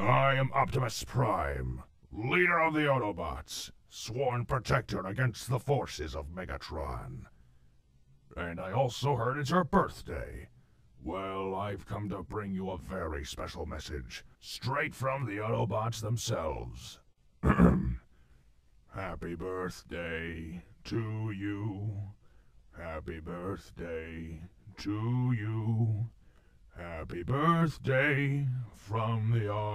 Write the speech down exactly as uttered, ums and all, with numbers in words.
I am Optimus Prime, leader of the Autobots, sworn protector against the forces of Megatron. And I also heard it's your birthday. Well, I've come to bring you a very special message, straight from the Autobots themselves. Happy birthday to you. Happy birthday to you. Happy birthday from the